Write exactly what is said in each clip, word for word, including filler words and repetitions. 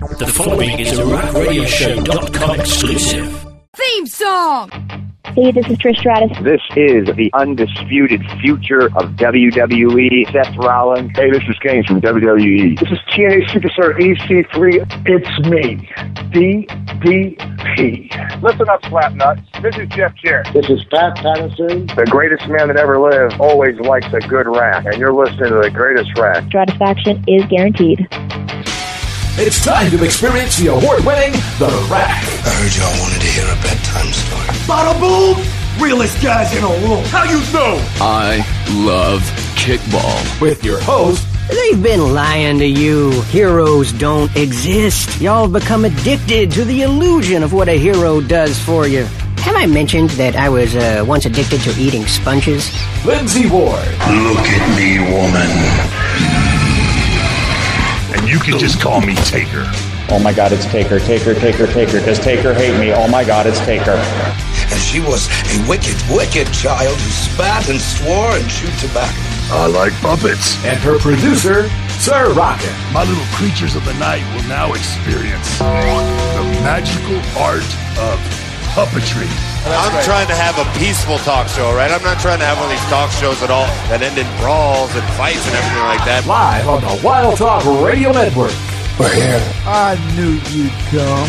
The following is a rock radio show dot com exclusive. Theme song! Hey, this is Trish Stratus. This is the undisputed future of W W E, Seth Rollins. Hey, this is Kane from W W E. This is T N A Superstar E C three. It's me, D D P. Listen up, Slapnuts. This is Jeff Jarrett. This is Pat Patterson. The greatest man that ever lived always likes a good rack, and you're listening to the greatest rack. Stratisfaction is guaranteed. It's time to experience the award-winning The Rack. I heard y'all wanted to hear a bedtime story. Bada boom! Realest guys in the world. How you know? I love kickball. With your host, They've been lying to you. Heroes don't exist. Y'all have become addicted to the illusion of what a hero does for you. Have I mentioned that I was uh, once addicted to eating sponges? Lindsay Ward. Look at me, woman. And you can just call me Taker. Oh my God, it's Taker, Taker, Taker, Taker. Does Taker hate me? Oh my God, it's Taker. And she was a wicked, wicked child who spat and swore and chewed tobacco. I like puppets. And her producer, Sir Rocket. My little creatures of the night will now experience the magical art of puppetry. I'm great. Trying to have a peaceful talk show, right? I'm not trying to have one of these talk shows at all that end in brawls and fights and everything like that. Live on the Wild Talk Radio Network. We're here. I knew you'd come.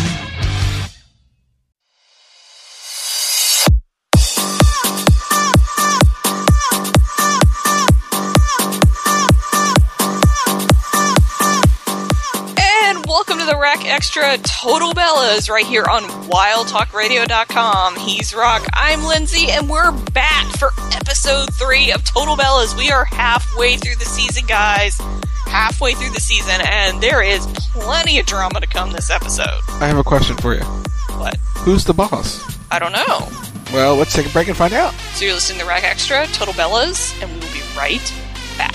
Welcome to the Rack Extra Total Bellas right here on wild talk radio dot com. He's Rock, I'm Lindsay, and we're back for episode three of Total Bellas. We are halfway through the season, guys. Halfway through the season, and there is plenty of drama to come this episode. I have a question for you. What? Who's the boss? I don't know. Well, let's take a break and find out. So you're listening to Rack Extra Total Bellas, and we will be right back.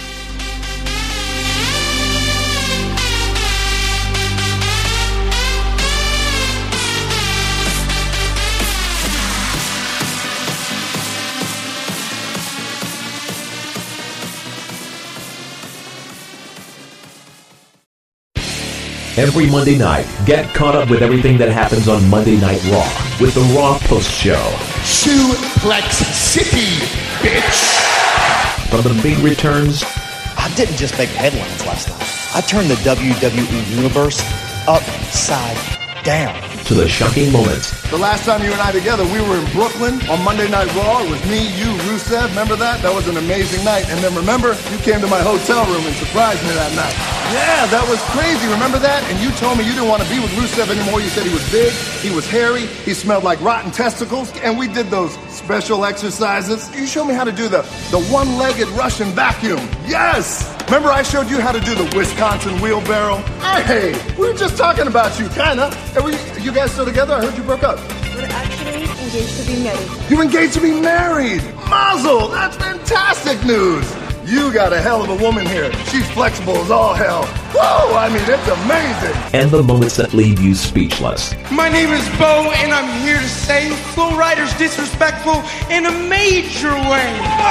Every Monday night, get caught up with everything that happens on Monday Night Raw with the Raw Post Show. Suplex City, bitch! From the big returns... I didn't just make headlines last night. I turned the W W E universe upside down. To the shocking moments. The last time you and I together, we were in Brooklyn on Monday Night Raw. It was me, you, Rusev. Remember that? That was an amazing night. And then remember, you came to my hotel room and surprised me that night. Yeah, that was crazy. Remember that? And you told me you didn't want to be with Rusev anymore. You said he was big, he was hairy, he smelled like rotten testicles. And we did those special exercises. You showed me how to do the, the one-legged Russian vacuum. Yes! Remember I showed you how to do the Wisconsin wheelbarrow? Hey, we were just talking about you, kinda. And we, you guys still together? I heard you broke up. We're actually engaged to be married. You're engaged to be married! Mazel! That's fantastic news! You got a hell of a woman here. She's flexible as all hell. Whoa! I mean, it's amazing! And the moments that leave you speechless. My name is Bo, and I'm here to say Flow Rider's disrespectful in a major way.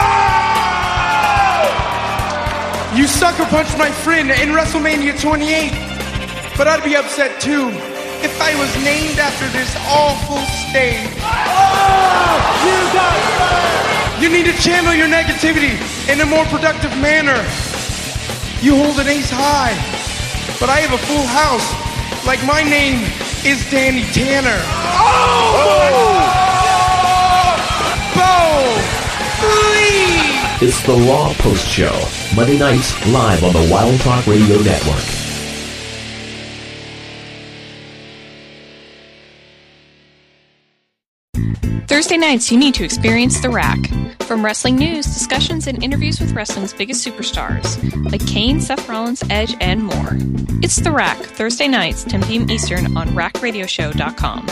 Whoa! You sucker punched my friend in WrestleMania twenty-eight, but I'd be upset too if I was named after this awful stage. Oh, you got fired! You need to channel your negativity in a more productive manner. You hold an ace high, but I have a full house, like my name is Danny Tanner. Oh! Bo! Please! It's the Raw Post Show, Monday nights live on the Wild Talk Radio Network. Thursday nights, you need to experience The Rack. From wrestling news, discussions, and interviews with wrestling's biggest superstars, like Kane, Seth Rollins, Edge, and more. It's The Rack, Thursday nights, ten p.m. Eastern on rack radio show dot com.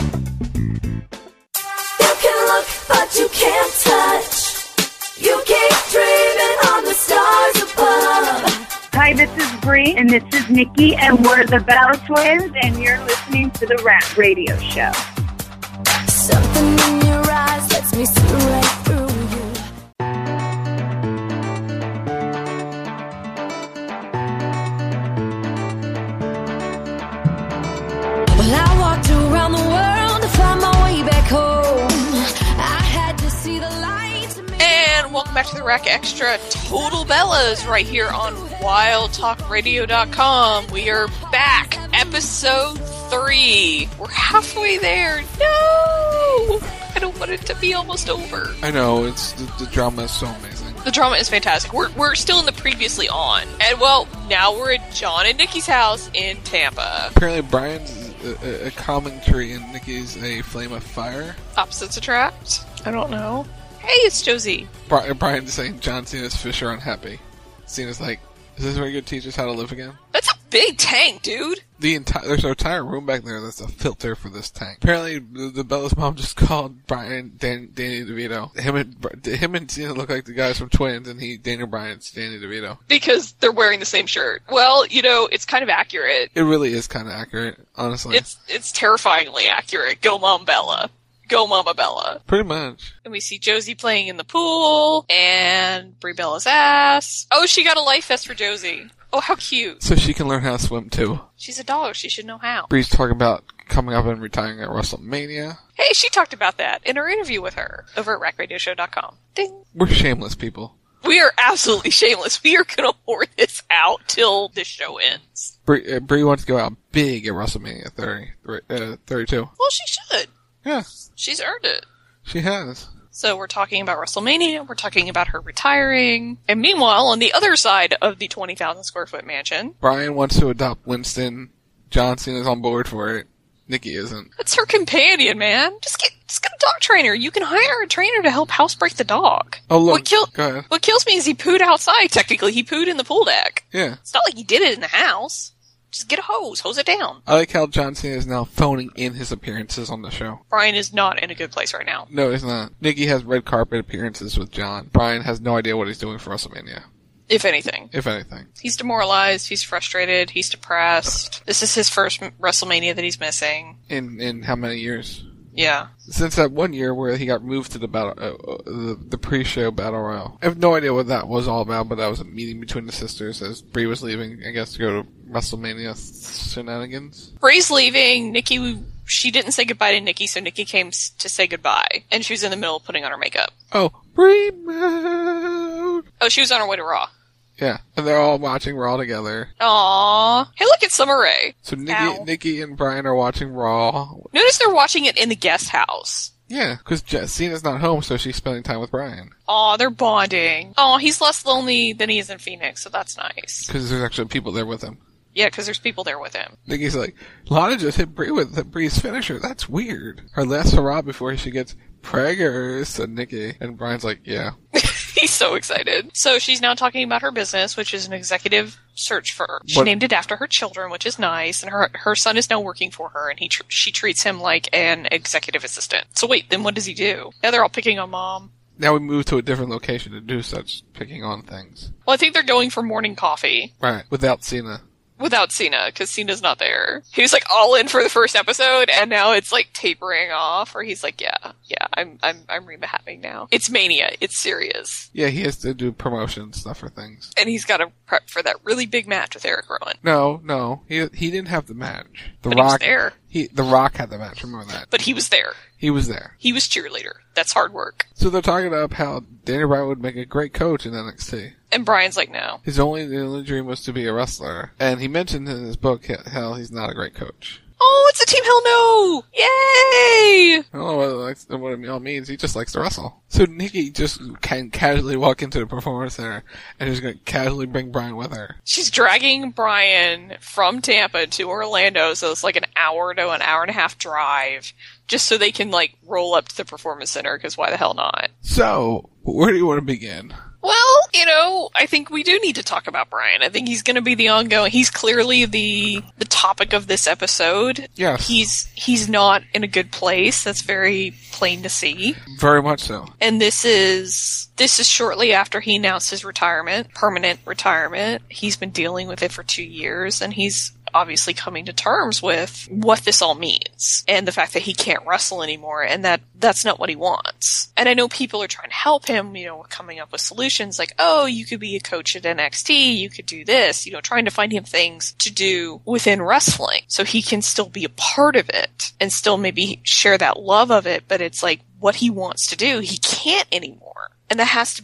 You can look, but you can't touch. You keep dreaming on the stars above. Hi, this is Bree, and this is Nikki, and we're the Bella Twins, and you're listening to the Rack Radio Show. Something in your eyes lets me see right through you. welcome back to the Rack Extra Total Bellas right here on wild talk radio dot com. We are back, episode three. We're halfway there. No! I don't want it to be almost over. I know, it's the, the drama is so amazing. The drama is fantastic. We're, we're still in the previously on. And, well, now we're at John and Nikki's house in Tampa. Apparently Brian's a, a, a commentary and Nikki's a flame of fire. Opposites attract? I don't know. Hey, it's Josie. Brian, Brian's saying John Cena's fish are unhappy. Cena's like, is this where you teach us how to live again? That's a big tank, dude. The entire There's an entire room back there that's a filter for this tank. Apparently, the, the Bella's mom just called Brian Dan, Danny DeVito. Him and him and Cena look like the guys from Twins, and he Daniel Bryan's Danny DeVito. Because they're wearing the same shirt. Well, you know, it's kind of accurate. It really is kind of accurate, honestly. It's it's terrifyingly accurate. Go Mom Bella. Go Mama Bella. Pretty much. And we see Josie playing in the pool, and Brie Bella's ass. Oh, she got a life vest for Josie. Oh, how cute. So she can learn how to swim, too. She's a dog. She should know how. Brie's talking about coming up and retiring at WrestleMania. Hey, she talked about that in her interview with her over at rack radio show dot com. Ding. We're shameless people. We are absolutely shameless. We are going to whore this out till this show ends. Brie, uh, Brie wants to go out big at WrestleMania thirty, uh, thirty-two. Well, she should. Yeah. She's earned it. She has. So we're talking about WrestleMania, we're talking about her retiring, and meanwhile, on the other side of the twenty thousand square foot mansion... Brian wants to adopt Winston, John Cena's on board for it, Nikki isn't. That's her companion, man. Just get just get a dog trainer. You can hire a trainer to help housebreak the dog. Oh, look, what kill- go ahead. What kills me is he pooed outside, technically. He pooed in the pool deck. Yeah. It's not like he did it in the house. Just get a hose. Hose it down. I like how John Cena is now phoning in his appearances on the show. Brian is not in a good place right now. No, he's not. Nikki has red carpet appearances with John. Brian has no idea what he's doing for WrestleMania. If anything. If anything. He's demoralized. He's frustrated. He's depressed. This is his first WrestleMania that he's missing. In in how many years? Yeah. Since that one year where he got moved to the battle, uh, the, the pre-show battle royal. I have no idea what that was all about, but that was a meeting between the sisters as Brie was leaving, I guess, to go to WrestleMania shenanigans. Brie's leaving. Nikki, she didn't say goodbye to Nikki, so Nikki came to say goodbye, and she was in the middle of putting on her makeup. Oh, Brie mode. Oh, she was on her way to Raw. Yeah, and they're all watching Raw together. Aww. Hey, look, it's Summer Rae. So Nikki, Nikki and Brian are watching Raw. Notice they're watching it in the guest house. Yeah, because Cena's not home, so she's spending time with Brian. Aw, they're bonding. Aw, he's less lonely than he is in Phoenix, so that's nice. Because there's actually people there with him. Yeah, because there's people there with him. Nikki's like, Lana just hit Brie with Brie's finisher. That's weird. Her last hurrah before she gets preggers, said Nikki. And Brian's like, yeah. He's so excited. So she's now talking about her business, which is an executive search firm. She What? named it after her children, which is nice, and her her son is now working for her, and he tr- she treats him like an executive assistant. So wait, then what does he do? Now they're all picking on Mom. Now we move to a different location to do such picking on things. Well, I think they're going for morning coffee. Right, without Cena. Without Cena, because Cena's not there. He was like all in for the first episode, and now it's like tapering off, or he's like, yeah, yeah, I'm I'm I'm rehabbing now. It's Mania. It's serious. Yeah, he has to do promotion stuff for things. And he's got to prep for that really big match with Eric Rowan. No, no, he he didn't have the match. The But he was Rock, there. He The Rock had the match. Remember that? But he was there. He was there. He was cheerleader. That's hard work. So they're talking about how Daniel Bryan would make a great coach in N X T. And Brian's like, no. His only the only dream was to be a wrestler, and he mentioned in his book how he's not a great coach. Oh, it's a Team Hell No! Yay! I don't know what it, likes, what it all means. He just likes to wrestle. So Nikki just can casually walk into the Performance Center, and she's going to casually bring Brian with her. She's dragging Brian from Tampa to Orlando, so it's like an hour to an hour and a half drive, just so they can, like, roll up to the Performance Center, because why the hell not? So, where do you want to begin? Well, you know, I think we do need to talk about Brian. I think he's going to be the ongoing. He's clearly the the topic of this episode. Yes. He's he's not in a good place. That's very plain to see. Very much so. And this is this is shortly after he announced his retirement, permanent retirement. He's been dealing with it for two years, and he's obviously coming to terms with what this all means and the fact that he can't wrestle anymore, and that that's not what he wants. And I know people are trying to help him, you know, coming up with solutions like, oh, you could be a coach at N X T, you could do this, you know, trying to find him things to do within wrestling so he can still be a part of it and still maybe share that love of it, but it's like what he wants to do, he can't anymore. And that has to be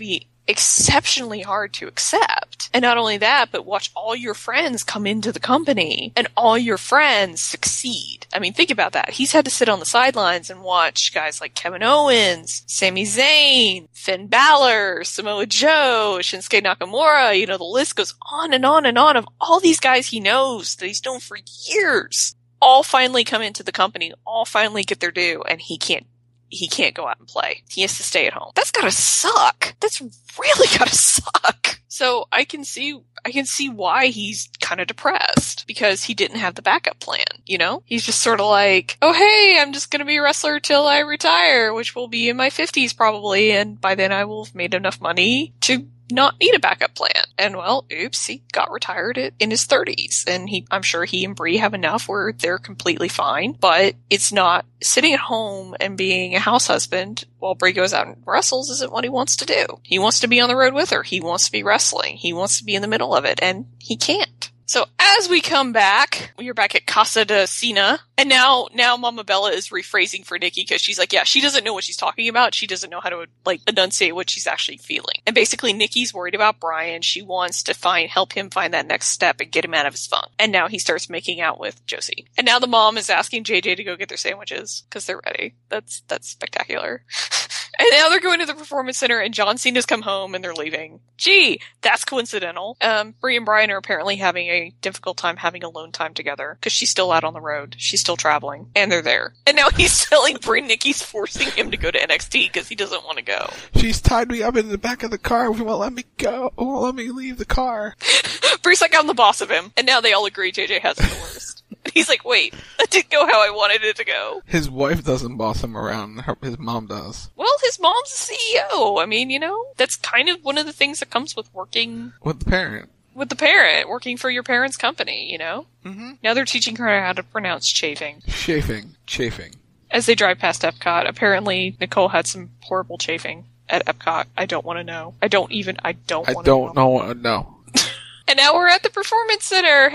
exceptionally hard to accept. And not only that, but watch all your friends come into the company and all your friends succeed. I mean, think about that. He's had to sit on the sidelines and watch guys like Kevin Owens, Sami Zayn, Finn Balor, Samoa Joe, Shinsuke Nakamura. You know, the list goes on and on and on of all these guys he knows that he's known for years. All finally come into the company, all finally get their due, and he can't He can't go out and play. He has to stay at home. That's gotta suck. That's really gotta suck. So I can see, I can see why he's kind of depressed, because he didn't have the backup plan, you know? He's just sort of like, oh hey, I'm just gonna be a wrestler till I retire, which will be in my fifties probably, and by then I will have made enough money to not need a backup plan. And well, oops, he got retired at, in his thirties. And he, I'm sure he and Brie have enough where they're completely fine, but it's not sitting at home and being a house husband while Brie goes out and wrestles isn't what he wants to do. He wants to be on the road with her. He wants to be wrestling. He wants to be in the middle of it, and he can't. So as we come back, we are back at Casa de Cena, and now, now Mama Bella is rephrasing for Nikki because she's like, yeah, she doesn't know what she's talking about. She doesn't know how to, like, enunciate what she's actually feeling. And basically, Nikki's worried about Brian. She wants to find, help him find that next step and get him out of his funk. And now he starts making out with Josie. And now the mom is asking J J to go get their sandwiches because they're ready. That's, that's spectacular. And now they're going to the Performance Center, and John Cena's come home, and they're leaving. Gee, that's coincidental. Um, Brie and Brian are apparently having a difficult time having alone time together, because she's still out on the road. She's still traveling, and they're there. And now he's telling Brie Nikki's forcing him to go to N X T, because he doesn't want to go. She's tied me up in the back of the car. She won't let me go. Won't let me leave the car. Brie's like, I'm the boss of him. And now they all agree J J has the worst. He's like, wait, that didn't go how I wanted it to go. His wife doesn't boss him around. Her, his mom does. Well, his mom's the C E O. I mean, you know, that's kind of one of the things that comes with working... With the parent. With the parent, working for your parent's company, you know? Mm-hmm. Now they're teaching her how to pronounce chafing. Chafing. Chafing. As they drive past Epcot, apparently Nicole had some horrible chafing at Epcot. I don't want to know. I don't even, I don't want to know. I don't know. No. And now we're at the Performance Center.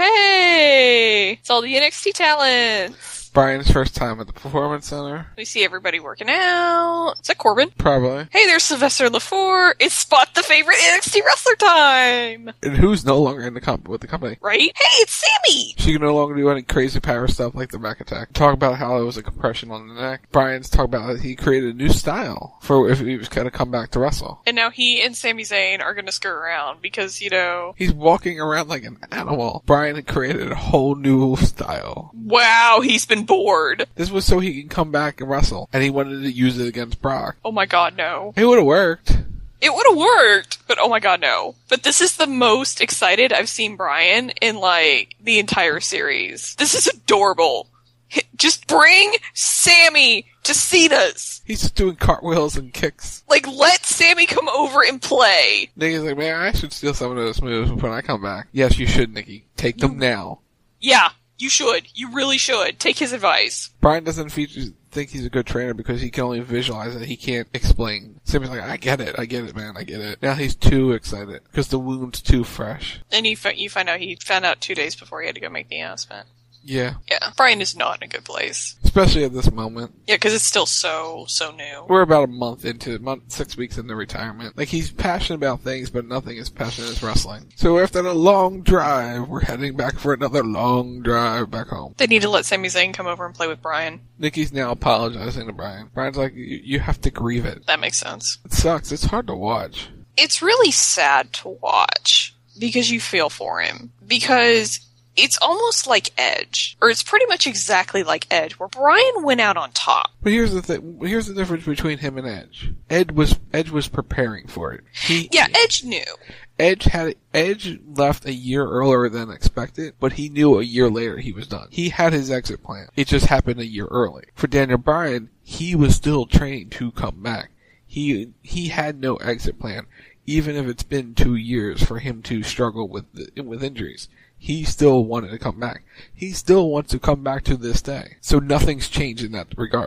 Hey! It's all the N X T talents. Brian's first time at the Performance Center. We see everybody working out. Is that Corbin? Probably. Hey, there's Sylvester Lefort. It's Spot the Favorite N X T Wrestler time! And who's no longer in the comp with the company? Right? Hey, it's Sammy! She can no longer do any crazy power stuff like the back attack. Talk about how it was a compression on the neck. Brian's talk about how he created a new style for if he was going to come back to wrestle. And now he and Sami Zayn are going to skirt around because, you know... He's walking around like an animal. Brian had created a whole new style. Wow, he's been bored. This was so he can come back and wrestle, and he wanted to use it against Brock. Oh my god, no. It would have worked. It would have worked, but oh my god, no. But this is the most excited I've seen Brian in, like, the entire series. This is adorable. Just bring Sammy to Cena's. He's just doing cartwheels and kicks. Like, let Sammy come over and play. Nikki's like, man, I should steal some of those moves when I come back. Yes, you should, Nikki. Take them now. Yeah. You should. You really should. Take his advice. Brian doesn't feature, think he's a good trainer because he can only visualize it. He can't explain. Sammy's like, I get it. I get it, man. I get it. Now he's too excited because the wound's too fresh. And you, f- you find out he found out two days before he had to go make the announcement. Yeah. Yeah. Brian is not in a good place. Especially at this moment. Yeah, because it's still so, so new. We're about a month into, month, six weeks into retirement. Like, he's passionate about things, but nothing as passionate as wrestling. So after a long drive, we're heading back for another long drive back home. They need to let Sami Zayn come over and play with Brian. Nikki's now apologizing to Brian. Brian's like, you have to grieve it. That makes sense. It sucks. It's hard to watch. It's really sad to watch because you feel for him. Because it's almost like Edge, or it's pretty much exactly like Edge, where Brian went out on top. But here's the thing. Here's the difference between him and Edge. Ed was Edge was preparing for it. He, yeah, Edge knew. Edge had Edge left a year earlier than expected, but he knew a year later he was done. He had his exit plan. It just happened a year early. For Daniel Bryan, he was still training to come back. He he had no exit plan, even if it's been two years for him to struggle with with injuries. He still wanted to come back. He still wants to come back to this day. So nothing's changed in that regard.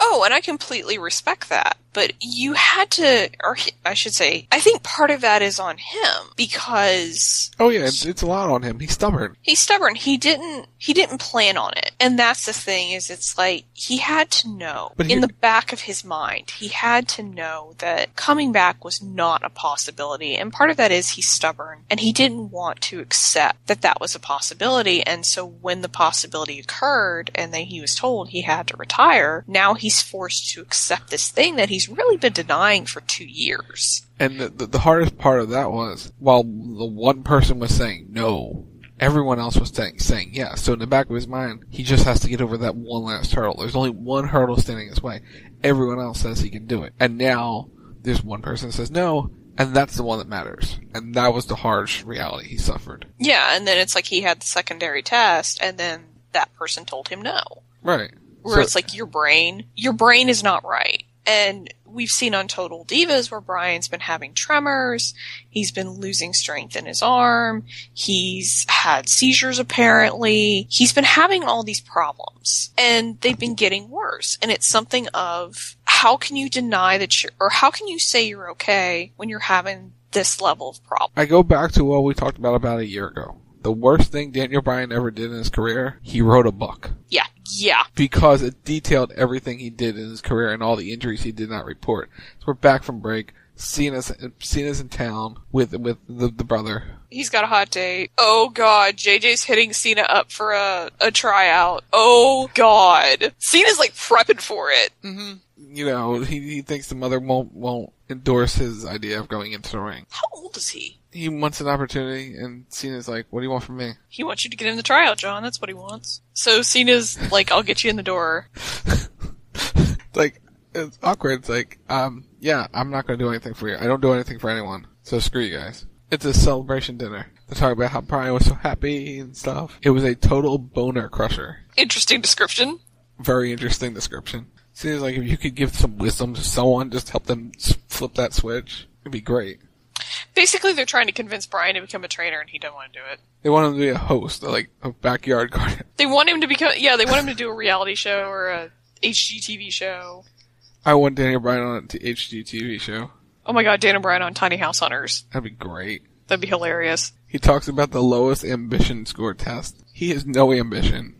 Oh, and I completely respect that. But you had to, or I should say, I think part of that is on him because... Oh yeah, it's, it's a lot on him. He's stubborn. He's stubborn. He didn't, he didn't plan on it. And that's the thing is it's like, he had to know, But in here- the back of his mind, he had to know that coming back was not a possibility. And part of that is he's stubborn and he didn't want to accept that that was a possibility. And so when the possibility occurred and then he was told he had to retire, now he's forced to accept this thing that he's really been denying for two years. And the, the, the hardest part of that was, while the one person was saying no, everyone else was saying, saying yes. So in the back of his mind, he just has to get over that one last hurdle. There's only one hurdle standing his way. Everyone else says he can do it. And now, there's one person that says no, and that's the one that matters. And that was the harsh reality he suffered. Yeah, and then it's like he had the secondary test, and then that person told him no. Right. Where So- it's like, your brain, your brain is not right. And we've seen on Total Divas where Brian's been having tremors, he's been losing strength in his arm, he's had seizures apparently, he's been having all these problems, and they've been getting worse. And it's something of, how can you deny that you're, or how can you say you're okay when you're having this level of problem? I go back to what we talked about about a year ago. The worst thing Daniel Bryan ever did in his career, he wrote a book. Yeah, yeah. Because it detailed everything he did in his career and all the injuries he did not report. So we're back from break. Cena's, Cena's in town with with the, the brother. He's got a hot date. Oh god, J J's hitting Cena up for a, a tryout. Oh god. Cena's like prepping for it. Mm-hmm. You know, he, he thinks the mother won't won't endorse his idea of going into the ring. How old is he? He wants an opportunity, and Cena's like, what do you want from me? He wants you to get in the tryout, John. That's what he wants. So Cena's like, I'll get you in the door. Like, it's awkward. It's like, um, yeah, I'm not going to do anything for you. I don't do anything for anyone. So screw you guys. It's a celebration dinner. They talk about how Brian was so happy and stuff. It was a total boner crusher. Interesting description. Very interesting description. Seems like if you could give some wisdom to someone, just help them s- flip that switch, it'd be great. Basically, they're trying to convince Brian to become a trainer, and he doesn't want to do it. They want him to be a host, like a backyard garden. They want him to become, yeah, they want him to do a reality show or a H G T V show. I want Daniel Bryan on an H G T V show. Oh my god, Daniel Bryan on Tiny House Hunters. That'd be great. That'd be hilarious. He talks about the lowest ambition score test. He has no ambition.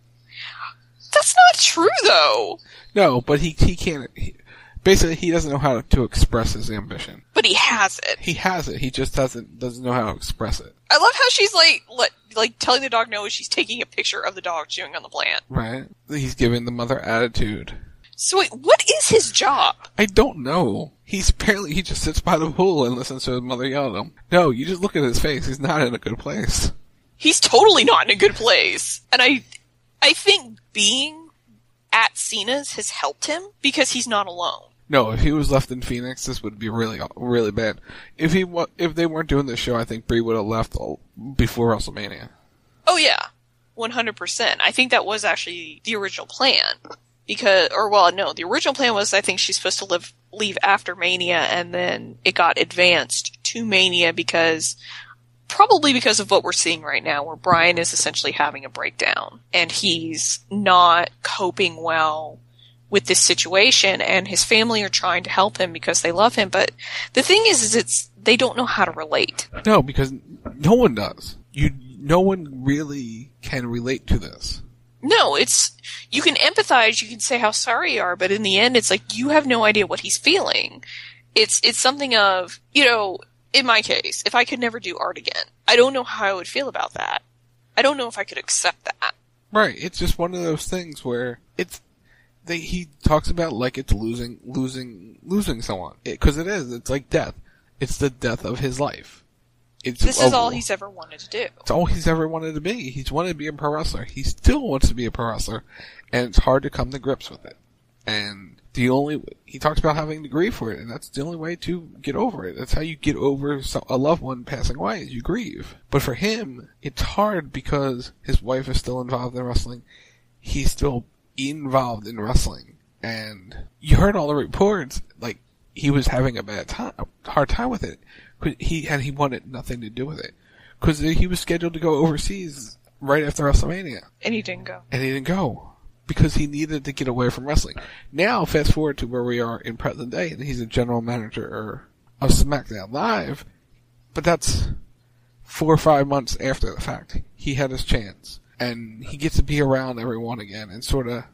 That's not true, though. No, but he he can't. He, basically, he doesn't know how to, to express his ambition. But he has it. He has it. He just doesn't doesn't know how to express it. I love how she's like, let, like telling the dog no as she's taking a picture of the dog chewing on the plant. Right. He's giving the mother attitude. So wait, what is his job? I don't know. He's apparently he just sits by the pool and listens to his mother yell at him. No, you just look at his face. He's not in a good place. He's totally not in a good place. And I, I think being at Cena's has helped him because he's not alone. No, if he was left in Phoenix, this would be really, really bad. If he wa- if they weren't doing this show, I think Brie would have left all, before WrestleMania. Oh yeah, one hundred percent. I think that was actually the original plan. Because, or well, no, the original plan was I think she's supposed to live, leave after Mania, and then it got advanced to Mania because, probably because of what we're seeing right now, where Brian is essentially having a breakdown, and he's not coping well with this situation, and his family are trying to help him because they love him, but the thing is, is it's, they don't know how to relate. No, because no one does. You, no one really can relate to this. No, it's, you can empathize, you can say how sorry you are, but in the end, it's like, you have no idea what he's feeling. It's, it's something of, you know, in my case, if I could never do art again, I don't know how I would feel about that. I don't know if I could accept that. Right, it's just one of those things where it's, they, he talks about like it's losing, losing, losing someone. It, cause it is, it's like death. It's the death of his life. It's this is a, all he's ever wanted to do. It's all he's ever wanted to be. He's wanted to be a pro wrestler. He still wants to be a pro wrestler, and it's hard to come to grips with it. And the only, he talks about having to grieve for it, and that's the only way to get over it. That's how you get over a loved one passing away, is you grieve. But for him, it's hard because his wife is still involved in wrestling. He's still involved in wrestling. And you heard all the reports, like, he was having a bad time, hard time with it. He and he wanted nothing to do with it because he was scheduled to go overseas right after WrestleMania, and he didn't go. And he didn't go. because he needed to get away from wrestling. Now, fast forward to where we are in present day, and he's a general manager of SmackDown Live, but that's four or five months after the fact. He had his chance, and he gets to be around everyone again and sort of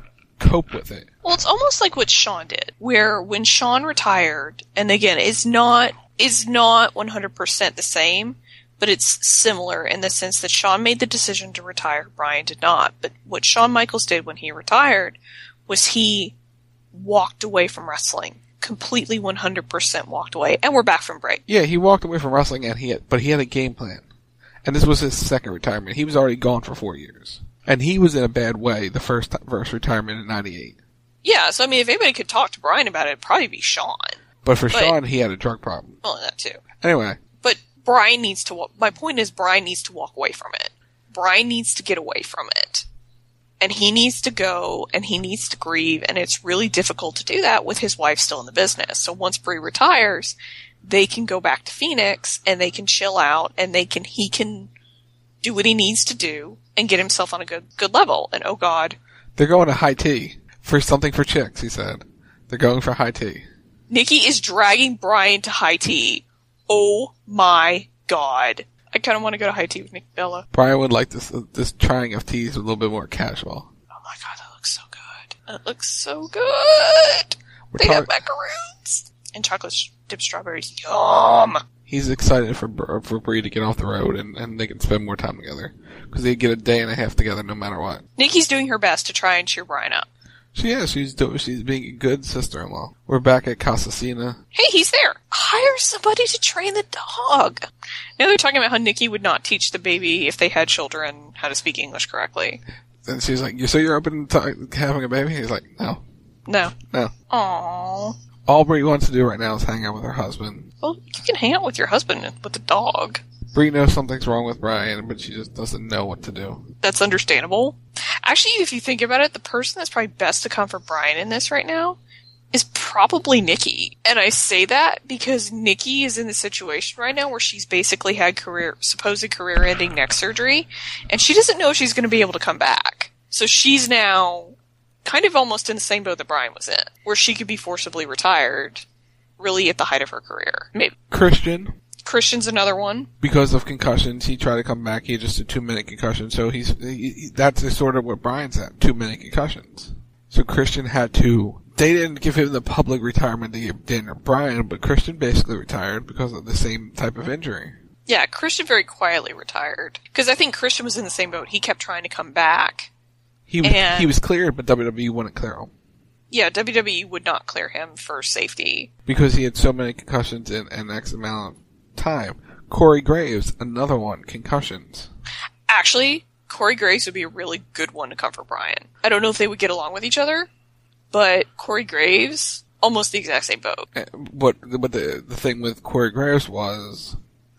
cope with it. Well, it's almost like what Shawn did, where when Shawn retired, and again, it's not is not one hundred percent the same, but it's similar in the sense that Shawn made the decision to retire, Bryan did not. But what Shawn Michaels did when he retired was he walked away from wrestling. Completely one hundred percent walked away. And we're back from break. Yeah, he walked away from wrestling, and he had, but he had a game plan. And this was his second retirement. He was already gone for four years. And he was in a bad way the first first retirement in ninety-eight. Yeah, so I mean, if anybody could talk to Bryan about it, it'd probably be Shawn. But for but, Shawn, he had a drug problem. Well, that too. Anyway. But Bryan needs to walk, my point is Bryan needs to walk away from it. Bryan needs to get away from it. And he needs to go, and he needs to grieve, and it's really difficult to do that with his wife still in the business. So once Brie retires, they can go back to Phoenix, and they can chill out, and they can, he can do what he needs to do, and get himself on a good, good level. And oh god. They're going to high tea. For something for chicks, he said. They're going for high tea. Nikki is dragging Bryan to high tea. Oh my god. I kind of want to go to high tea with Nikki Bella. Bryan would like this uh, this trying of teas a little bit more casual. Oh my god, that looks so good. That looks so good. We're they talk- have macaroons and chocolate dipped strawberries. Yum. He's excited for for Brie to get off the road and, and they can spend more time together. Because they get a day and a half together no matter what. Nikki's doing her best to try and cheer Bryan up. She is. She's do- she's being a good sister-in-law. We're back at Casa Cena. Hey, he's there. Hire somebody to train the dog. Now they're talking about how Nikki would not teach the baby, if they had children, how to speak English correctly. And she's like, "You so you're open to having a baby?" He's like, "No, No. no." Aww. All Brie wants to do right now is hang out with her husband. Well, you can hang out with your husband and with the dog. Brie knows something's wrong with Bryan, but she just doesn't know what to do. That's understandable. Actually, if you think about it, the person that's probably best to comfort Bryan in this right now is probably Nikki. And I say that because Nikki is in the situation right now where she's basically had career, supposed career-ending neck surgery, and she doesn't know if she's going to be able to come back. So she's now kind of almost in the same boat that Bryan was in, where she could be forcibly retired, really at the height of her career. Maybe. Christian. Christian's another one. Because of concussions, he tried to come back. He had just a two-minute concussion. So he's he, that's sort of what Bryan's at, two-minute concussions. So Christian had to... They didn't give him the public retirement they gave Daniel Bryan, but Christian basically retired because of the same type of injury. Yeah, Christian very quietly retired. Because I think Christian was in the same boat. He kept trying to come back. He was, and, he was cleared, but W W E wouldn't clear him. Yeah, W W E would not clear him for safety. Because he had so many concussions in an X amount of time. Corey Graves, another one, concussions. Actually, Corey Graves would be a really good one to comfort Bryan. I don't know if they would get along with each other, but Corey Graves, almost the exact same boat. What, what the, the thing with Corey Graves was,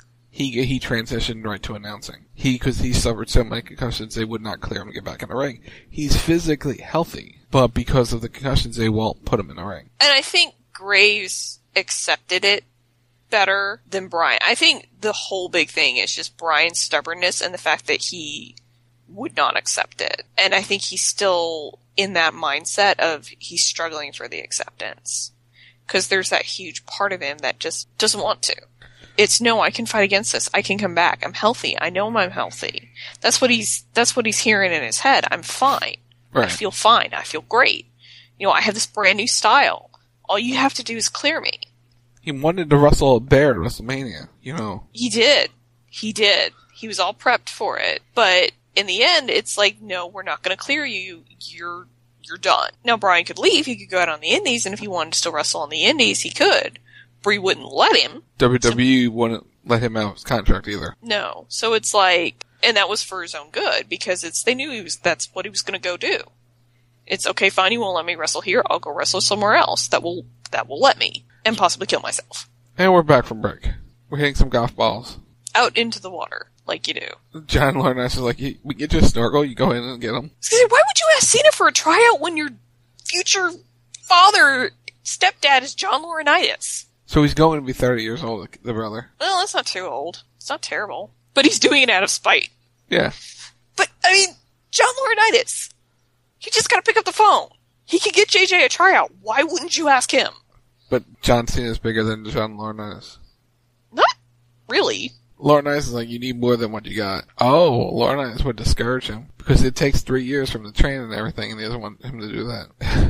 he he transitioned right to announcing. He, because he suffered so many concussions, they would not clear him to get back in the ring. He's physically healthy, but because of the concussions, they won't put him in the ring. And I think Graves accepted it better than Bryan. I think the whole big thing is just Bryan's stubbornness and the fact that he would not accept it. And I think he's still in that mindset of he's struggling for the acceptance. Because there's that huge part of him that just doesn't want to. It's, no, I can fight against this. I can come back. I'm healthy. I know I'm healthy. That's what he's, that's what he's hearing in his head. I'm fine. Right. I feel fine. I feel great. You know, I have this brand new style. All you have to do is clear me. He wanted to wrestle a bear at WrestleMania, you know. He did. He did. He was all prepped for it. But in the end, it's like, no, we're not going to clear you. You're you're done. Now, Bryan could leave. He could go out on the indies, and if he wanted to still wrestle on the indies, he could. Brie wouldn't let him. W W E so, wouldn't let him out of his contract either. No. So it's like, and that was for his own good, because it's they knew he was that's what he was going to go do. It's, okay, fine, you won't let me wrestle here. I'll go wrestle somewhere else that will that will let me. And possibly kill myself. And we're back from break. We're hitting some golf balls. Out into the water, like you do. John Laurinaitis is like, we get you a snorkel, you go in and get them. Why would you ask Cena for a tryout when your future father, stepdad is John Laurinaitis? So he's going to be thirty years old, the brother. Well, that's not too old. It's not terrible. But he's doing it out of spite. Yeah. But, I mean, John Laurinaitis. He just gotta pick up the phone. He could get J J a tryout. Why wouldn't you ask him? But John Cena is bigger than John Laurinaitis. Not really. Laurinaitis is like, you need more than what you got. Oh, Laurinaitis would discourage him because it takes three years from the train and everything, and he doesn't want him to do that.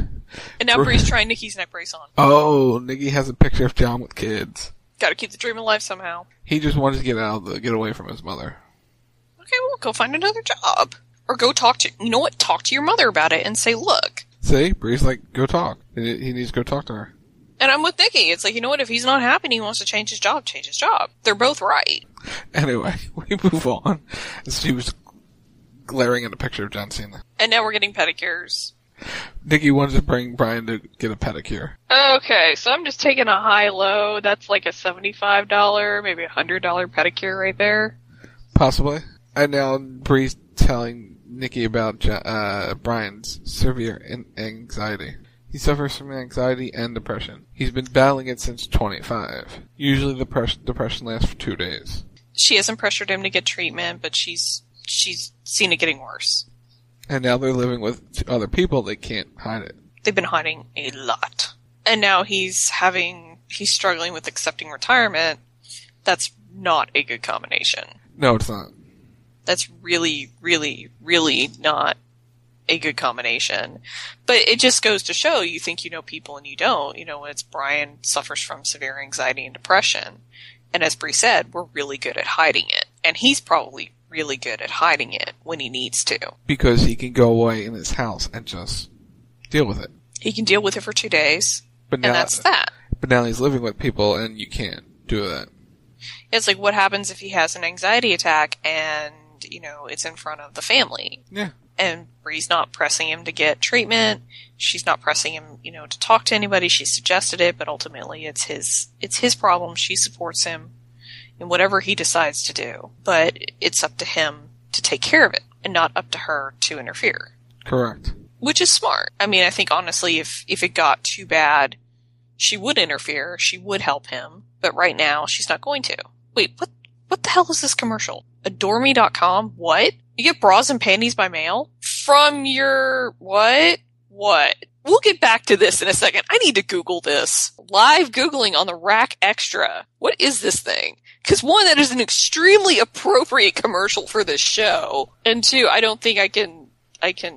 And now Bree's trying Nikki's neck brace on. Oh, Nikki has a picture of John with kids. Gotta keep the dream alive somehow. He just wanted to get out of the, get away from his mother. Okay, well, go find another job. Or go talk to, you know what, talk to your mother about it and say, look. See, Bree's like, go talk. He, he needs to go talk to her. And I'm with Nikki. It's like, you know what, if he's not happy and he wants to change his job, change his job. They're both right. Anyway, we move on. She was glaring at a picture of John Cena. And now we're getting pedicures. Nikki wanted to bring Brian to get a pedicure. Okay, so I'm just taking a high-low. That's like a seventy-five dollars, maybe a one hundred dollars pedicure right there. Possibly. And now Bree's telling Nikki about uh, Brian's severe anxiety. He suffers from anxiety and depression. He's been battling it since twenty-five. Usually the depression, depression lasts for two days. She hasn't pressured him to get treatment, but she's she's seen it getting worse. And now they're living with other people. They can't hide it. They've been hiding a lot. And now he's having, he's struggling with accepting retirement. That's not a good combination. No, it's not. That's really, really, really not a good combination. But it just goes to show you think you know people and you don't. You know, when it's Brian suffers from severe anxiety and depression. And as Bree said, we're really good at hiding it. And he's probably really good at hiding it when he needs to. Because he can go away in his house and just deal with it. He can deal with it for two days, but now, and that's that. But now he's living with people and you can't do that. It's like, what happens if he has an anxiety attack and, you know, it's in front of the family? Yeah. And Bree's not pressing him to get treatment. She's not pressing him, you know, to talk to anybody. She suggested it, but ultimately it's his, it's his problem. She supports him in whatever he decides to do. But it's up to him to take care of it and not up to her to interfere. Correct. Which is smart. I mean, I think honestly, if, if it got too bad, she would interfere. She would help him. But right now, she's not going to. Wait, what, what the hell is this commercial? Adore me dot com? What? You get bras and panties by mail? From your, what? What? We'll get back to this in a second. I need to Google this. Live Googling on the Rack Extra. What is this thing? Because one, that is an extremely appropriate commercial for this show. And two, I don't think I can, I can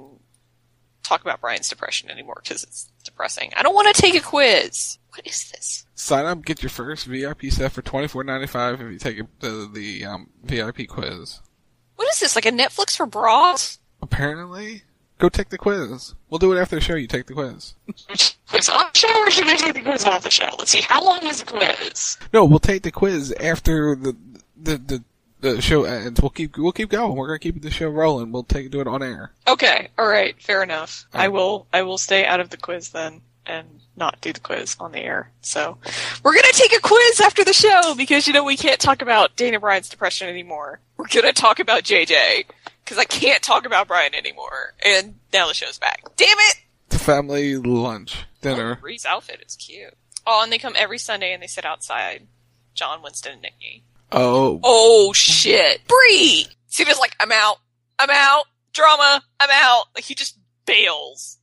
talk about Brian's depression anymore because it's depressing. I don't want to take a quiz. What is this? Sign up, get your first V I P set for twenty-four ninety-five if you take the, the um, V I P quiz. What is this, like a Netflix for bras? Apparently. Go take the quiz. We'll do it after the show, you take the quiz. Quiz on the show or should we take the quiz off the show? Let's see, how long is the quiz? No, we'll take the quiz after the the the, the show ends. We'll keep we'll keep going. We're gonna keep the show rolling. We'll take do it on air. Okay, alright, fair enough. Right. I will I will stay out of the quiz then and not do the quiz on the air. So we're gonna take a quiz after the show because, you know, we can't talk about Dana Bryan's depression anymore. We're gonna talk about J J. Because I can't talk about Brian anymore. And now the show's back. Damn it! The family lunch. Dinner. Oh, Bree's outfit is cute. Oh, and they come every Sunday and they sit outside. John, Winston, and Nikki. Oh. Oh, shit. Bree! Cena's like, I'm out. I'm out. Drama. I'm out. Like, he just bails.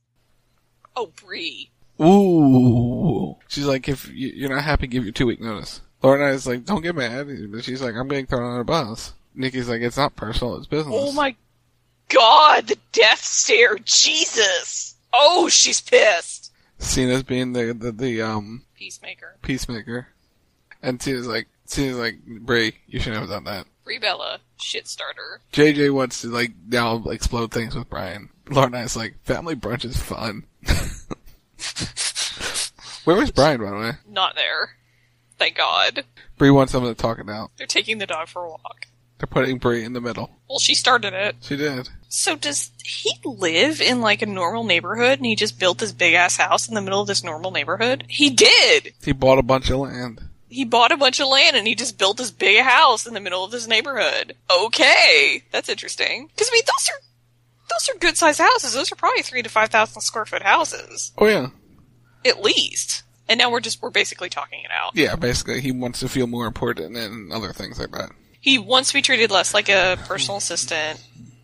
Oh, Bree. Ooh. She's like, if you're not happy, give your two-week notice. Laurinaitis like, don't get mad. But she's like, I'm being thrown under a bus. Nikki's like, it's not personal, it's business. Oh my god, the death stare, Jesus! Oh, she's pissed! Cena's being the, the, the, um... Peacemaker. Peacemaker. And Cena's like, Cena's like, Brie, you shouldn't have done that. Brie Bella, shit starter. J J wants to, like, now explode things with Brian. Laurinaitis like, family brunch is fun. Where was Brian, by the way? Not there. Thank God. Brie wants someone to talk it out. They're taking the dog for a walk. They're putting Brie in the middle. Well, she started it. She did. So does he live in, like, a normal neighborhood and he just built this big-ass house in the middle of this normal neighborhood? He did! He bought a bunch of land. He bought a bunch of land and he just built this big house in the middle of this neighborhood. Okay. That's interesting. Because, I mean, those are, those are good-sized houses. Those are probably three to five thousand square foot houses. Oh, yeah. At least. And now we're just, we're basically talking it out. Yeah, basically. He wants to feel more important and other things like that. He wants to be treated less like a personal assistant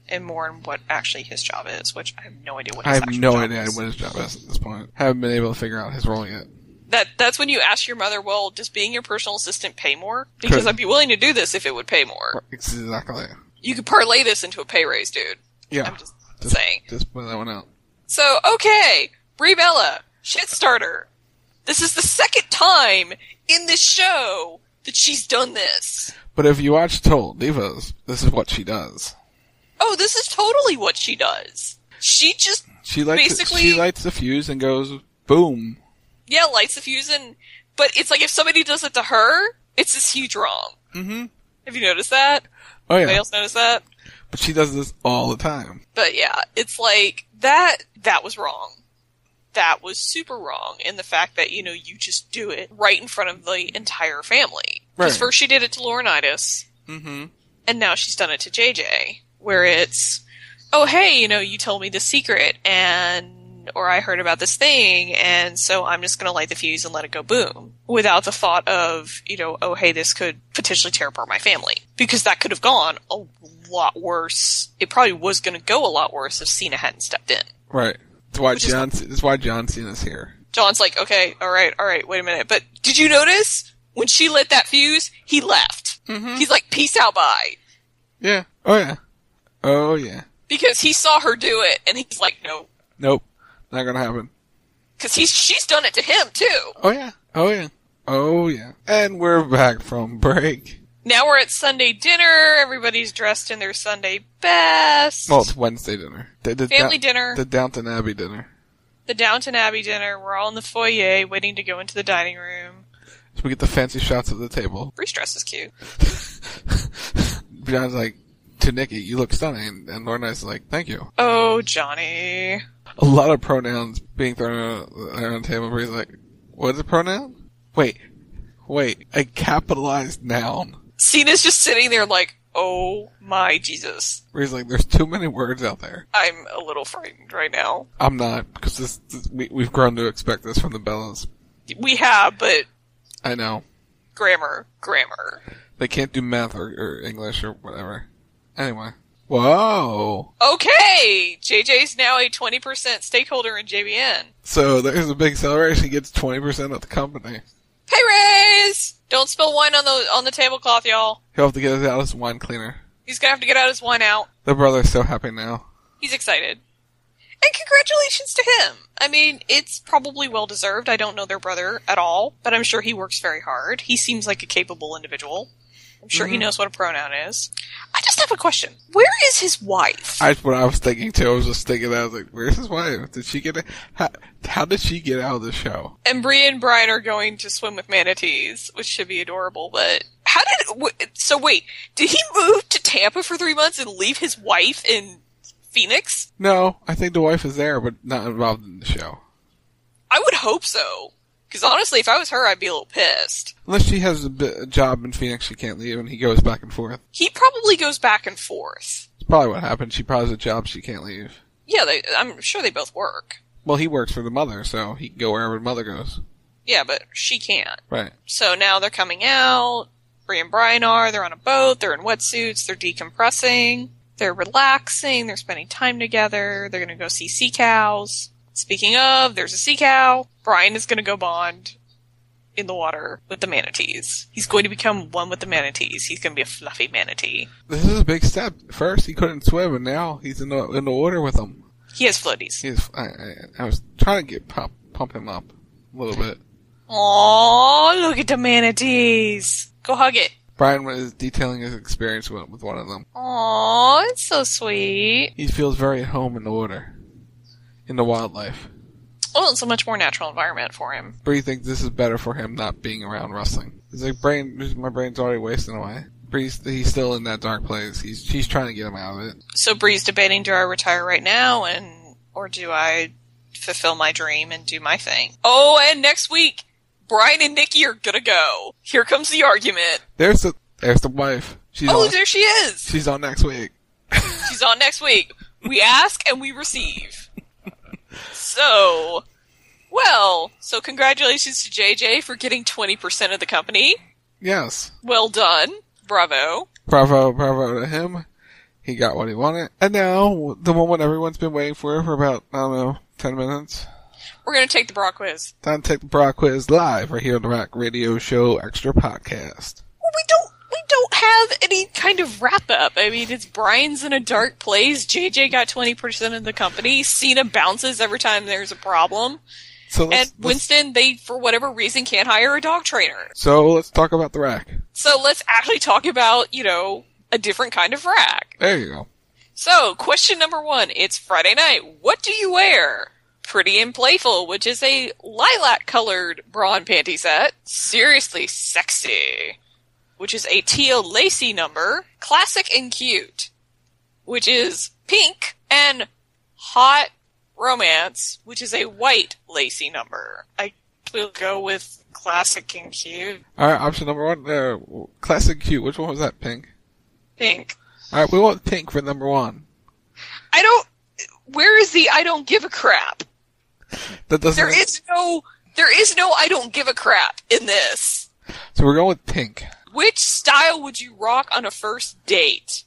and more in what actually his job is, which I have no idea what I his have actual no job idea is. what his job is at this point. Haven't been able to figure out his role yet. That That's when you ask your mother, well, does being your personal assistant pay more? Because Could. I'd be willing to do this if it would pay more. Exactly. You could parlay this into a pay raise, dude. Yeah. I'm just, just saying. Just put that one out. So, okay, Brie Bella, shit starter. This is the second time in this show that she's done this. But if you watch Total Divas, this is what she does. Oh, this is totally what she does. She just She lights basically... she lights the fuse and goes, boom. Yeah, lights the fuse and... But it's like if somebody does it to her, it's this huge wrong. Mm-hmm. Have you noticed that? Oh, yeah. Anybody else notice that? But she does this all the time. But yeah, it's like, that, that was wrong. That was super wrong in the fact that, you know, you just do it right in front of the entire family. Because Right. first she did it to Laurinaitis, Mm-hmm. and now she's done it to J J, where it's, oh, hey, you know, you told me the secret, and, or I heard about this thing, and so I'm just gonna light the fuse and let it go boom. Without the thought of, you know, oh, hey, this could potentially tear apart my family. Because that could have gone a lot worse. It probably was gonna go a lot worse if Cena hadn't stepped in. Right. That's why Which is- John. That's why John Cena's here. John's like, okay, alright, alright, wait a minute. But did you notice? When she lit that fuse, he left. Mm-hmm. He's like, peace out, bye. Yeah. Oh yeah. Oh yeah. Because he saw her do it, and he's like, no. Nope. Not gonna happen. Because he's she's done it to him, too. Oh yeah. Oh yeah. Oh yeah. And we're back from break. Now we're at Sunday dinner. Everybody's dressed in their Sunday best. Well, it's Wednesday dinner. The, the Family Da- dinner. The Downton Abbey dinner. The Downton Abbey dinner. We're all in the foyer waiting to go into the dining room. So we get the fancy shots of the table. Bree's dress is cute. John's like, to Nikki, you look stunning. And Laurinaitis is like, thank you. Oh, Johnny. A lot of pronouns being thrown around the table. Bree's like, what is a pronoun? Wait. Wait. A capitalized noun. Cena's just sitting there like, oh my Jesus. Bree's like, there's too many words out there. I'm a little frightened right now. I'm not, because this, this, we, we've grown to expect this from the Bellas. We have, but I know. grammar, grammar. They can't do math or, or English or whatever. Anyway. Whoa! Okay! J J's now a twenty percent stakeholder in J B N. So there's a big celebration. He gets twenty percent of the company. Pay raise! Don't spill wine on the on the tablecloth, y'all. He'll have to get out his wine cleaner. He's gonna have to get out his wine out. The brother's so happy now. He's excited. And congratulations to him. I mean, it's probably well deserved. I don't know their brother at all, but I'm sure he works very hard. He seems like a capable individual. I'm sure Mm-hmm. he knows what a pronoun is. I just have a question. Where is his wife? That's what I was thinking too. I was just thinking that. I was like, where's his wife? Did she get it? How, how did she get out of the show? And Bree and Brian are going to swim with manatees, which should be adorable, but how did, w- so wait, did he move to Tampa for three months and leave his wife in Phoenix? No, I think the wife is there, but not involved in the show. I would hope so. Because honestly, if I was her, I'd be a little pissed. Unless she has a, bit, a job in Phoenix she can't leave, and he goes back and forth. He probably goes back and forth. It's probably what happened. She probably has a job she can't leave. Yeah, they, I'm sure they both work. Well, he works for the mother, so he can go wherever the mother goes. Yeah, but she can't. Right. So now they're coming out. Bree and Brian are. They're on a boat. They're in wetsuits. They're decompressing. They're relaxing. They're spending time together. They're going to go see sea cows. Speaking of, there's a sea cow. Brian is going to go bond in the water with the manatees. He's going to become one with the manatees. He's going to be a fluffy manatee. This is a big step. First, he couldn't swim, and now he's in the in the water with them. He has floaties. He's. I, I, I was trying to get pump pump him up a little bit. Aww, look at the manatees. Go hug it. Brian was detailing his experience with, with one of them. Aww, it's so sweet. He feels very at home in the water, in the wildlife. Oh, it's a much more natural environment for him. Bree thinks this is better for him not being around wrestling. He's like, brain, my brain's already wasting away. Bree's, he's still in that dark place. He's, she's trying to get him out of it. So Bree's debating, do I retire right now, and or do I fulfill my dream and do my thing? Oh, and next week, Brian and Nikki are gonna go. Here comes the argument. There's the, there's the wife. She's oh, on, there she is. She's on next week. She's on next week. We ask and we receive. So, well, so congratulations to J J for getting twenty percent of the company. Yes. Well done. Bravo. Bravo, bravo to him. He got what he wanted. And now, the moment everyone's been waiting for for about, I don't know, ten minutes. We're going to take the bra quiz. Time to take the bra quiz live right here on the Rack Radio Show Extra Podcast. Well, we don't, we don't have any kind of wrap-up. I mean, it's Brian's in a dark place. J J got twenty percent of the company. Cena bounces every time there's a problem. So let's, and Winston, let's, they, for whatever reason, can't hire a dog trainer. So let's talk about the rack. So let's actually talk about, you know, a different kind of rack. There you go. So, question number one. It's Friday night. What do you wear? Pretty and Playful, which is a lilac-colored bra and panty set. Seriously Sexy, which is a teal lacy number. Classic and Cute, which is pink. And Hot Romance, which is a white lacy number. I will go with Classic and Cute. Alright, option number one. Uh, Classic and Cute. Which one was that? Pink? Pink. Alright, we want pink for number one. I don't... Where is the I don't give a crap? That doesn't... There is no... There is no I don't give a crap in this. So we're going with pink. Which style would you rock on a first date?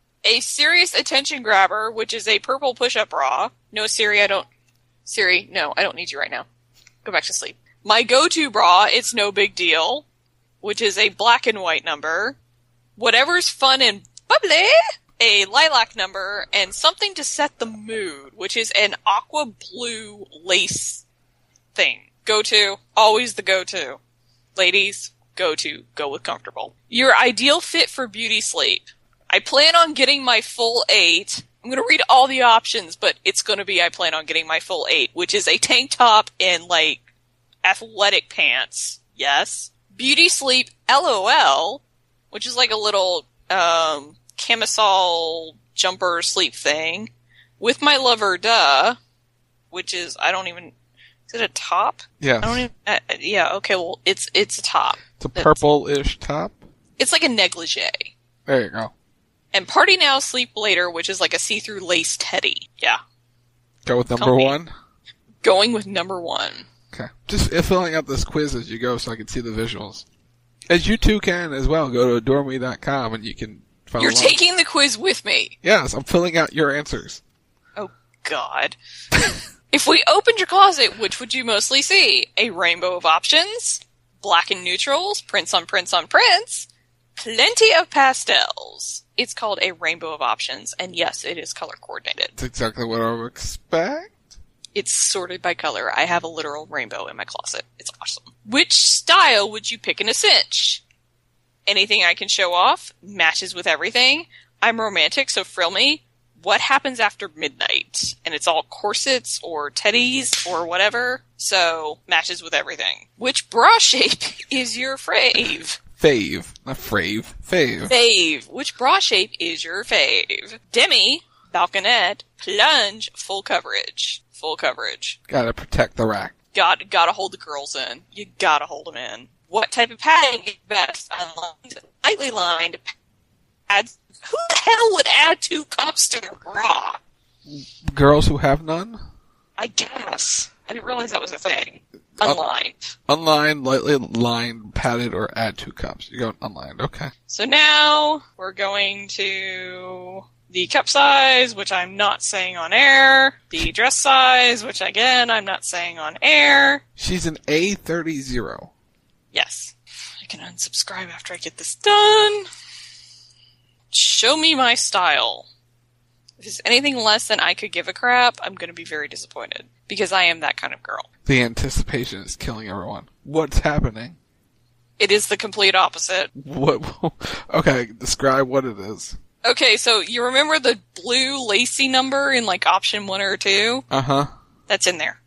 A serious attention grabber, which is a purple push-up bra. No, Siri, I don't... Siri, no, I don't need you right now. Go back to sleep. My go-to bra, It's No Big Deal, which is a black and white number. Whatever's fun and bubbly, a lilac number, and Something to Set the Mood, which is an aqua blue lace thing. Go-to, always the go-to. Ladies, go-to, go with comfortable. Your ideal fit for beauty sleep. I plan on getting my full eight. I'm going to read all the options, but it's going to be I plan on getting my full eight, which is a tank top and, like, athletic pants. Yes. Beauty sleep LOL, which is like a little um, camisole jumper sleep thing. With my lover, duh, which is, I don't even... Is it a top? Yeah. I don't even... Uh, yeah, okay, well, it's it's a top. It's a purple-ish top? It's like a negligee. There you go. And Party Now, Sleep Later, which is like a see-through lace teddy. Yeah. Go with number Comfy. one? Going with number one. Okay. Just filling out this quiz as you go so I can see the visuals. As you too can as well. Go to adore me dot com and you can follow You're along. taking the quiz with me. Yes, I'm filling out your answers. Oh, God. If we opened your closet, which would you mostly see? A rainbow of options, black and neutrals, prints on prints on prints, plenty of pastels. It's called a rainbow of options, and yes, it is color coordinated. That's exactly what I would expect. It's sorted by color. I have a literal rainbow in my closet. It's awesome. Which style would you pick in a cinch? Anything I can show off, matches with everything. I'm romantic, so frill me. What happens after midnight? And it's all corsets or teddies or whatever, so matches with everything. Which bra shape is your fave? Fave. Not frave. Fave. Fave. Which bra shape is your fave? Demi, balconette, plunge, full coverage. Full coverage. Gotta protect the rack. Got, gotta hold the girls in. You gotta hold them in. What type of padding is best? Unlined, lightly lined, pads. Who the hell would add two cups to their bra? Girls who have none? I guess. I didn't realize that was a thing. Unlined. Un- unlined, lightly lined, padded, or add two cups. You're going unlined, okay. So now we're going to the cup size, which I'm not saying on air. The dress size, which again, I'm not saying on air. She's an A thirty. Yes. I can unsubscribe after I get this done. Show me my style. If it's anything less than I could give a crap, I'm going to be very disappointed. Because I am that kind of girl. The anticipation is killing everyone. What's happening? It is the complete opposite. What? Okay, describe what it is. Okay, so you remember the blue lacy number in like option one or two? Uh-huh. That's in there.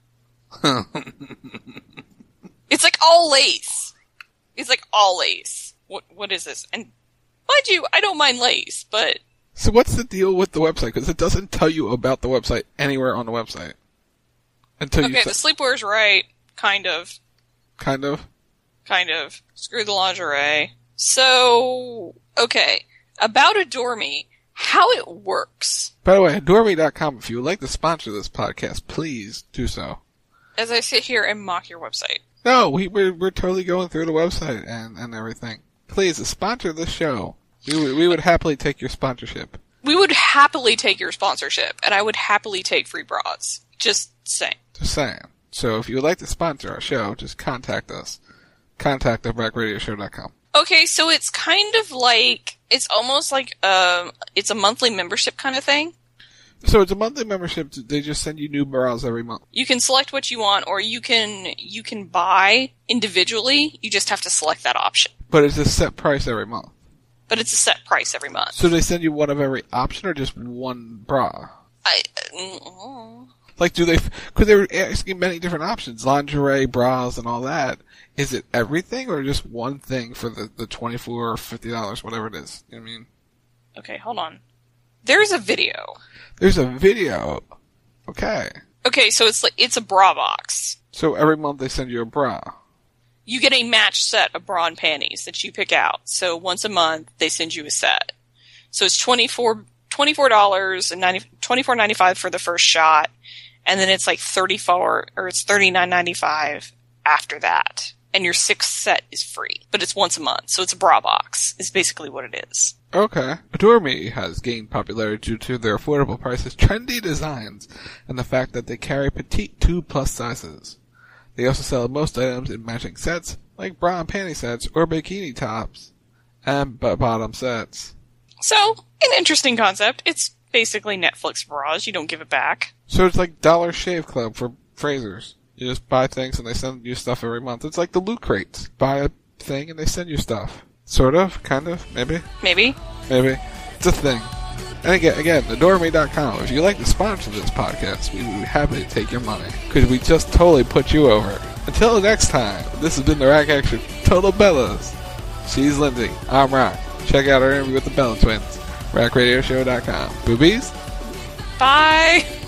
It's like all lace. It's like all lace. What? What is this? And mind you, I don't mind lace, but... So what's the deal with the website? Because it doesn't tell you about the website anywhere on the website. Until okay, you the sleepwear's right. Kind of. Kind of? Kind of. Screw the lingerie. So, okay. About Adore Me, how it works. By the way, adore me dot com, if you would like to sponsor this podcast, please do so. As I sit here and mock your website. No, we, we're, we're totally going through the website and, and everything. Please, sponsor this show. We would, we would happily take your sponsorship. We would happily take your sponsorship, and I would happily take free bras. Just saying. Just saying. So if you would like to sponsor our show, just contact us. Contact at rack radio show dot com. Okay, so it's kind of like, it's almost like, um, it's a monthly membership kind of thing. So it's a monthly membership. They just send you new bras every month. You can select what you want, or you can, you can buy individually. You just have to select that option. But it's a set price every month. But it's a set price every month. So they send you one of every option or just one bra? I, uh, Like, do they, because they were asking many different options, lingerie, bras, and all that. Is it everything or just one thing for the, the twenty-four dollars or fifty dollars, whatever it is? You know what I mean? Okay, hold on. There's a video. There's a video. Okay. Okay, so it's like, it's a bra box. So every month they send you a bra. You get a matched set of bra and panties that you pick out. So once a month, they send you a set. So it's twenty-four dollars and ninety twenty-four ninety-five for the first shot, and then it's like thirty-four or it's thirty-nine ninety-five after that. And your sixth set is free, but it's once a month, so it's a bra box. Is basically what it is. Okay. Adore Me has gained popularity due to their affordable prices, trendy designs, and the fact that they carry petite to plus sizes. They also sell most items in matching sets, like bra and panty sets or bikini tops, and b- bottom sets. So, an interesting concept. It's basically Netflix bras. You don't give it back. So it's like Dollar Shave Club for Frasers. You just buy things and they send you stuff every month. It's like the Loot Crates. Buy a thing and they send you stuff. Sort of, kind of, maybe. Maybe. Maybe. It's a thing. And again, again, adore me dot com. If you'd like to sponsor this podcast, we would be happy to take your money. Because we just totally put you over. Until next time, this has been the Rack Extra Total Bellas. She's Lindsay. I'm Rock. Check out our interview with the Bella Twins. rack radio show dot com. Boobies? Bye!